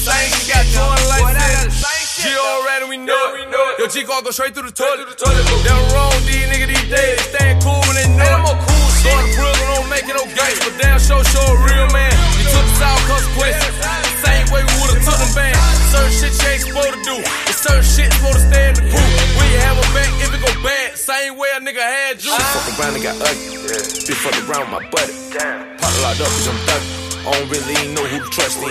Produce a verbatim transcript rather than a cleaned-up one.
same shit, got joined like that. G already, we know it. Yo, G-Car go straight through the toilet. They don't wrong, these niggas these days. They staying cool when they know it. Go to prison, don't make it no games. But damn, show, show a real man. You took the sour consequences. Same way we would've took them back. Certain shit you ain't supposed to do. And certain shit supposed to stay in the pool. When you have a back, if it go bad, same way a nigga had you. Shit fuck around and got ugly. Bitch fuck around with my buddy. Partner locked up cause I'm thuggy. I don't really know who to trust in.